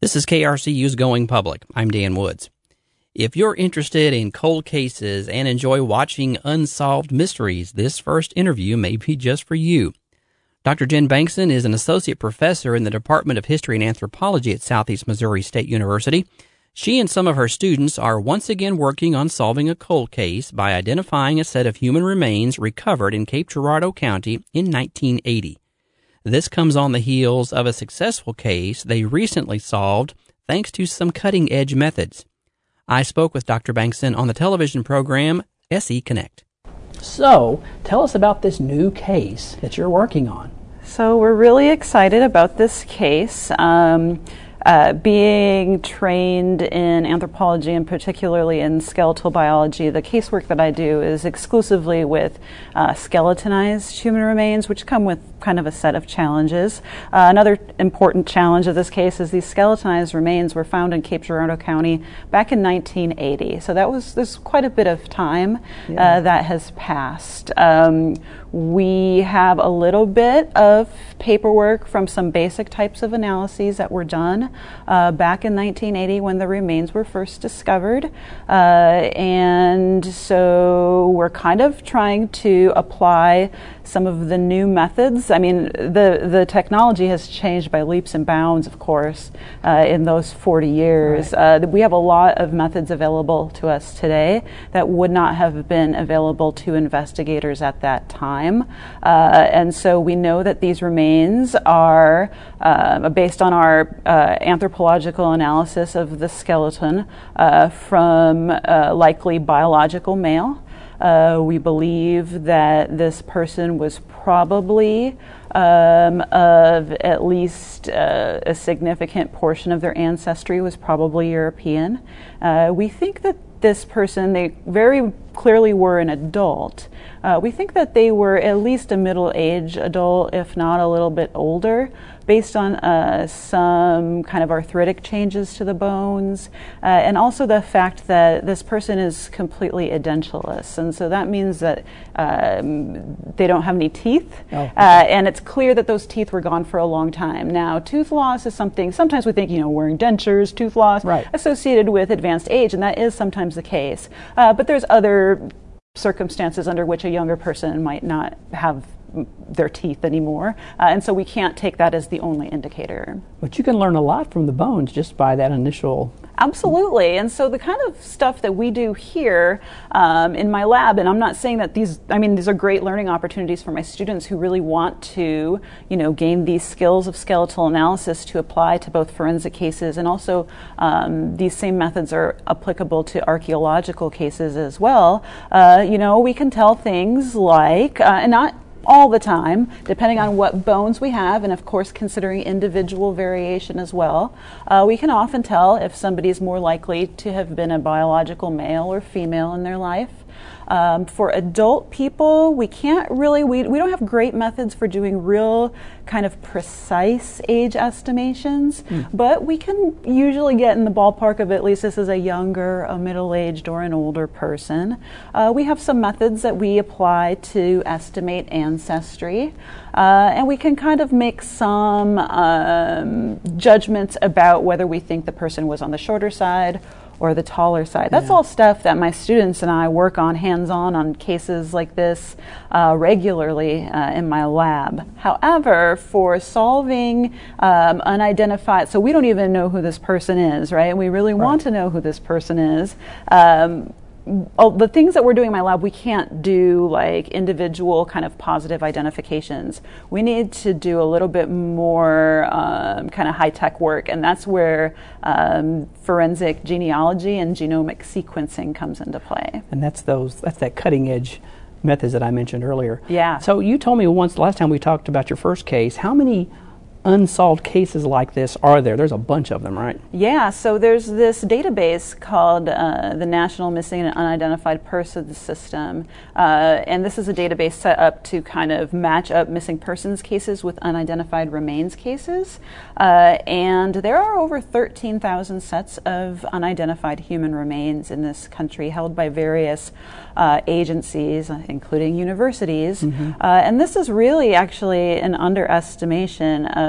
This is KRCU's Going Public. I'm Dan Woods. If you're interested in cold cases and enjoy watching unsolved mysteries, this first interview may be just for you. Dr. Jen Bankson is an associate professor in the Department of History and Anthropology at Southeast Missouri State University. She and some of her students are once again working on solving a cold case by identifying a set of human remains recovered in Cape Girardeau County in 1980. This comes on the heels of a successful case they recently solved thanks to some cutting-edge methods. I spoke with Dr. Bankson on the television program SE Connect. So, tell us about this new case that you're working on. So we're really excited about this case. Being trained in anthropology and particularly in skeletal biology, the casework that I do is exclusively with skeletonized human remains, which come with kind of a set of challenges. Another important challenge of this case is these skeletonized remains were found in Cape Girardeau County back in 1980. So there's quite a bit of time that has passed. We have a little bit of paperwork from some basic types of analyses that were done back in 1980 when the remains were first discovered. And so we're kind of trying to apply some of the new methods. I mean, the technology has changed by leaps and bounds, of course, in those 40 years. Right. We have a lot of methods available to us today that would not have been available to investigators at that time. And so we know that these remains are, based on our anthropological analysis of the skeleton, from likely biological male. We believe that this person was probably of at least a significant portion of their ancestry was probably European. We think that this person, they very clearly were an adult. We think that they were at least a middle-aged adult, if not a little bit older, based on some kind of arthritic changes to the bones, and also the fact that this person is completely edenteless. And so that means that they don't have any teeth, and it's clear that those teeth were gone for a long time. Now, tooth loss is something, sometimes we think, wearing dentures, tooth loss, associated with advanced age, and that is sometimes the case. But there's other circumstances under which a younger person might not have their teeth anymore, and so we can't take that as the only indicator. But you can learn a lot from the bones just by that initial... Absolutely, and so the kind of stuff that we do here in my lab, and I'm not saying that these are great learning opportunities for my students who really want to, gain these skills of skeletal analysis to apply to both forensic cases, and also these same methods are applicable to archaeological cases as well. We can tell things like, and not all the time, depending on what bones we have, and of course considering individual variation as well. We can often tell if somebody is more likely to have been a biological male or female in their life. For adult people, we can't really, we don't have great methods for doing real kind of precise age estimations, but we can usually get in the ballpark of at least this is a younger, a middle-aged, or an older person. We have some methods that we apply to estimate ancestry, and we can kind of make some judgments about whether we think the person was on the shorter side or the taller side. That's all stuff that my students and I work on hands-on on cases like this regularly in my lab. However, for solving unidentified, so we don't even know who this person is, right? We really want to know who this person is. The things that we're doing in my lab, we can't do like individual kind of positive identifications. We need to do a little bit more kind of high-tech work, and that's where forensic genealogy and genomic sequencing comes into play. And that's that cutting-edge methods that I mentioned earlier. Yeah. So you told me once, last time we talked about your first case, how many unsolved cases like this are there? There's a bunch of them, right? Yeah, so there's this database called the National Missing and Unidentified Persons System, and this is a database set up to kind of match up missing persons cases with unidentified remains cases, and there are over 13,000 sets of unidentified human remains in this country held by various agencies, including universities, and this is really actually an underestimation of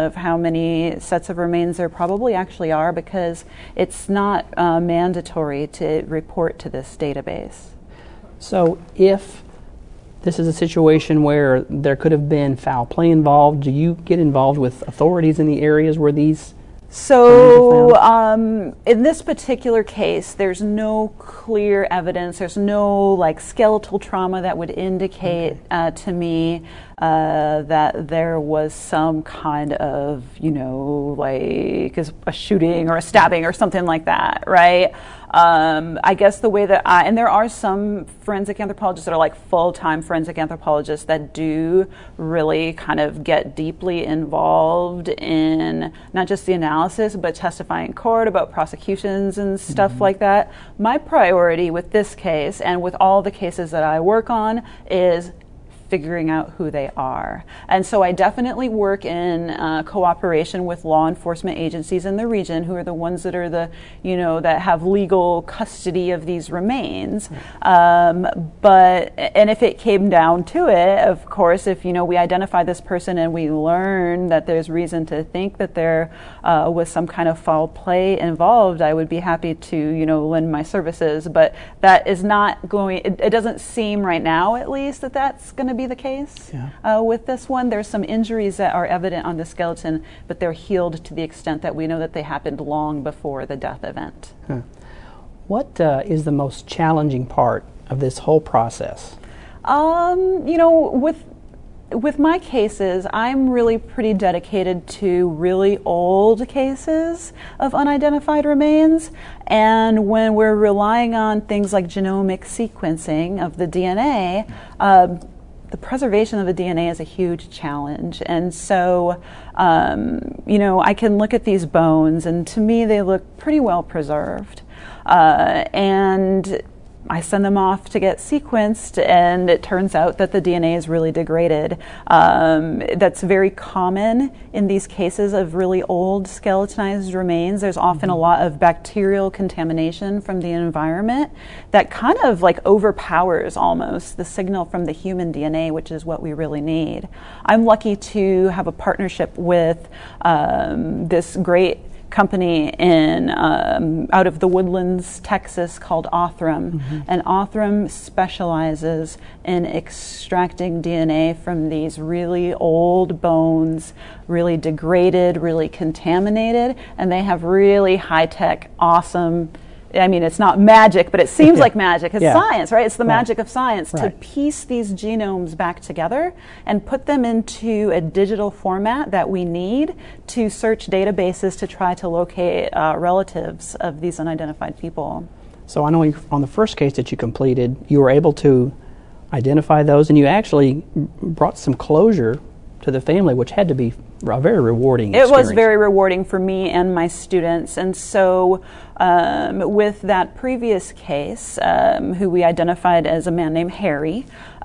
of how many sets of remains there probably actually are, because it's not mandatory to report to this database. So if this is a situation where there could have been foul play involved, do you get involved with authorities in the areas where these? So in this particular case, there's no clear evidence. There's no like skeletal trauma that would indicate to me that there was some kind of, like a shooting or a stabbing or something like that, right? I guess the way that and there are some forensic anthropologists that are like full-time forensic anthropologists that do really kind of get deeply involved in not just the analysis, but testifying in court about prosecutions and stuff like that. My priority with this case and with all the cases that I work on is figuring out who they are. And so I definitely work in cooperation with law enforcement agencies in the region, who are the ones that are the, that have legal custody of these remains. And if it came down to it, of course, if, we identify this person and we learn that there's reason to think that there was some kind of foul play involved, I would be happy to, lend my services. But that is not going, it doesn't seem right now, at least, that that's going to be the case with this one. There's some injuries that are evident on the skeleton, but they're healed to the extent that we know that they happened long before the death event. What is the most challenging part of this whole process? With my cases, I'm really pretty dedicated to really old cases of unidentified remains. And when we're relying on things like genomic sequencing of the DNA, the preservation of the DNA is a huge challenge. And so, I can look at these bones, and to me, they look pretty well preserved. And I send them off to get sequenced, and it turns out that the DNA is really degraded. That's very common in these cases of really old skeletonized remains. There's often a lot of bacterial contamination from the environment that kind of like overpowers almost the signal from the human DNA, which is what we really need. I'm lucky to have a partnership with this great company in out of the Woodlands, Texas, called Othram. And Othram specializes in extracting DNA from these really old bones, really degraded, really contaminated, and they have really high-tech, awesome, it's not magic, but it seems like magic. It's science, right? It's the magic of science to piece these genomes back together and put them into a digital format that we need to search databases to try to locate relatives of these unidentified people. So I know on the first case that you completed, you were able to identify those, and you actually brought some closure to the family, which had to be a very rewarding experience. It was very rewarding for me and my students. And so with that previous case, who we identified as a man named Harry,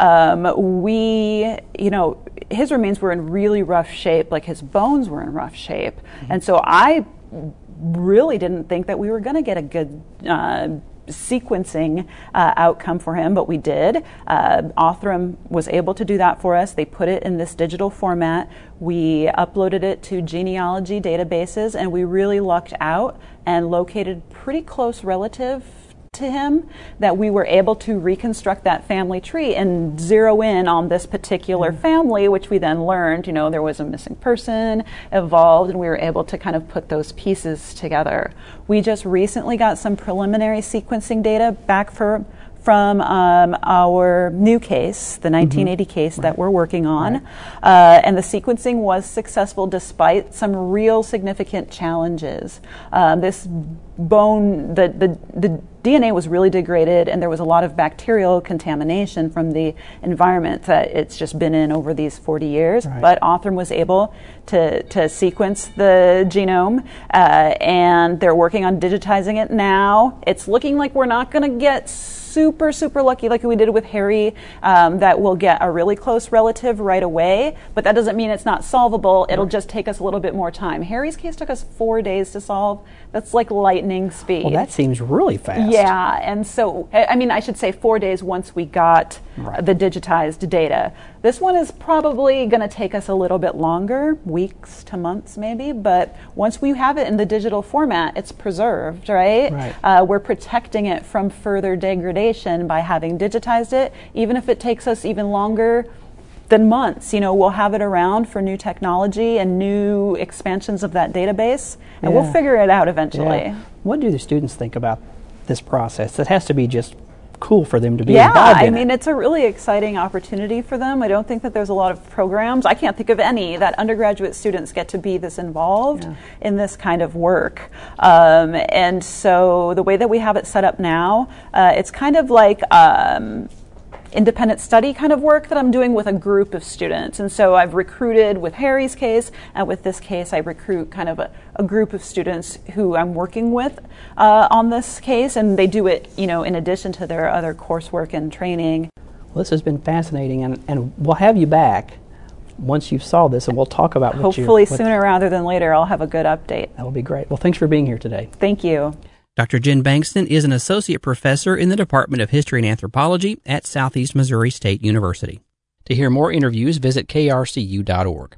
his remains were in really rough shape, like his bones were in rough shape. And so I really didn't think that we were going to get a good sequencing outcome for him, but we did. Othram was able to do that for us. They put it in this digital format. We uploaded it to genealogy databases, and we really lucked out and located pretty close relative to him that we were able to reconstruct that family tree and zero in on this particular family, which we then learned, there was a missing person involved, and we were able to kind of put those pieces together. We just recently got some preliminary sequencing data back from our new case, the 1980 case that we're working on. And the sequencing was successful despite some real significant challenges. This bone, the DNA was really degraded, and there was a lot of bacterial contamination from the environment that it's just been in over these 40 years. But Othram was able to sequence the genome, and they're working on digitizing it now. It's looking like we're not going to get super lucky like we did with Harry, that we'll get a really close relative right away, but that doesn't mean it's not solvable. It'll just take us a little bit more time. Harry's case took us 4 days to solve. That's like lightning speed. Well, that seems really fast. Yeah, and so, I should say 4 days once we got the digitized data. This one is probably going to take us a little bit longer, weeks to months maybe, but once we have it in the digital format, it's preserved, right? We're protecting it from further degradation by having digitized it. Even if it takes us even longer than months, we'll have it around for new technology and new expansions of that database, and we'll figure it out eventually. Yeah. What do the students think about this process? It has to be just cool for them to be involved in it. It's a really exciting opportunity for them. I don't think that there's a lot of programs, I can't think of any, that undergraduate students get to be this involved in this kind of work. And so the way that we have it set up now, it's kind of like independent study kind of work that I'm doing with a group of students. And so I've recruited with Harry's case, and with this case I recruit kind of a group of students who I'm working with on this case, and they do it, in addition to their other coursework and training. Well, this has been fascinating, and we'll have you back once you've solved this, and we'll talk about hopefully sooner rather than later I'll have a good update. That will be great. Well, thanks for being here today. Thank you. Dr. Jen Bankston is an associate professor in the Department of History and Anthropology at Southeast Missouri State University. To hear more interviews, visit krcu.org.